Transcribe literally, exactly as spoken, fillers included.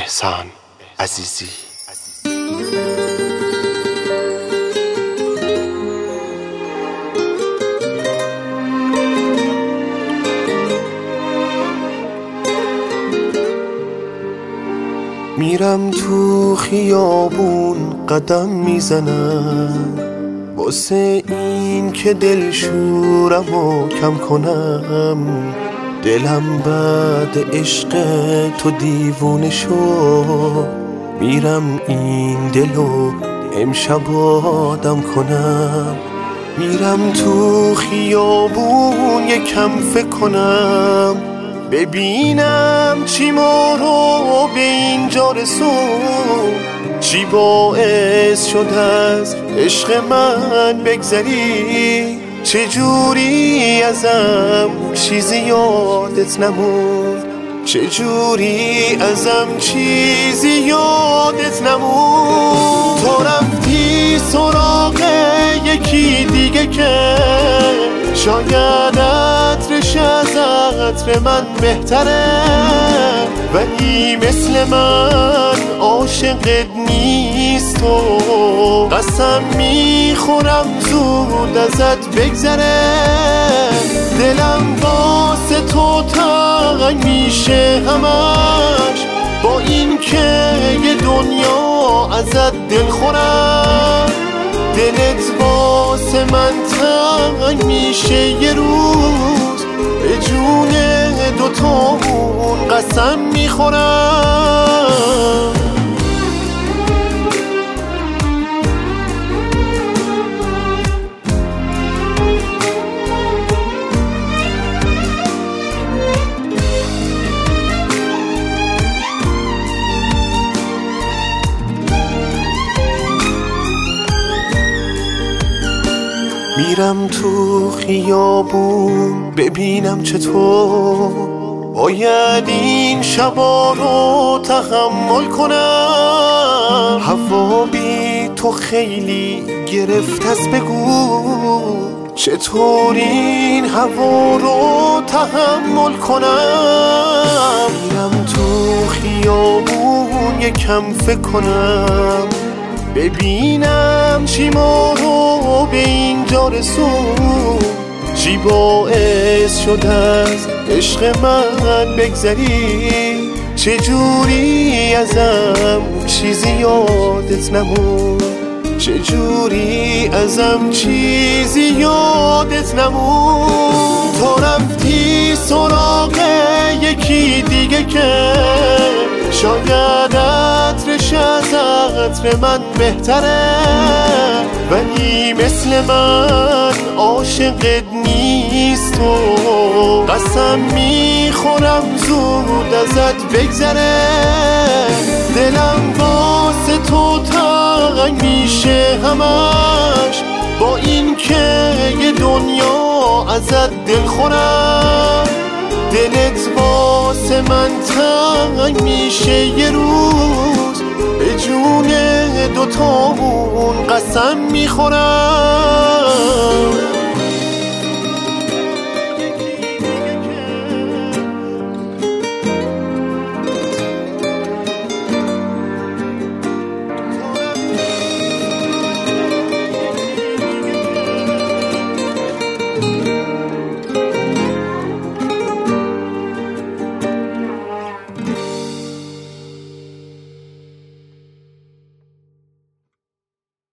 احسان عزیزی. میرم تو خیابون قدم میزنم واسه این که دلشورم و کم کنم. دلم بعد عشق تو دیوونه شد، میرم این دلو امشب آدم کنم. میرم تو خیابون یکم فکر کنم، ببینم چی ما رو به اینجا رسون، چی باعث شد از عشق من بگذری، چجوری ازم چیزی یادت نموند، چجوری ازم چیزی یادت نموند. تو رفتی سراغ یکی دیگه که شاید عطرش از عطر من بهتره، ولی مثل من عاشقت نیست و قسم میخورم زود ازت بگذره. دلم واسه تو تنگ میشه همش، با این که یه دنیا ازت دل خورم. دلت واسه من تنگ میشه یه روز، به جون دوتامون قسم میخورم. میرم تو خیابون ببینم چطور باید این شبا رو تحمل کنم. هوا بی تو خیلی گرفت از، بگو چطور این هوا رو تحمل کنم. میرم تو خیابون یکم فکر کنم، ببینم چی ما رو به اینجا رسون، چی باعث شد از عشق من بگذری، چجوری ازم چیزی یادت نموند، چجوری ازم چیزی یادت نموند. تو رفتی سراغ یکی دیگه که شاید عطرش از عطر من بهتره، ولی مثل من عاشقت نیست و قسم میخورم زود ازت بگذره. دلم واسه تو تنگ میشه همش، با این که یه دنیا ازت دل خورم. دلت واسه من تنگ میشه یه روز، به جون دوتامون قسم میخورم.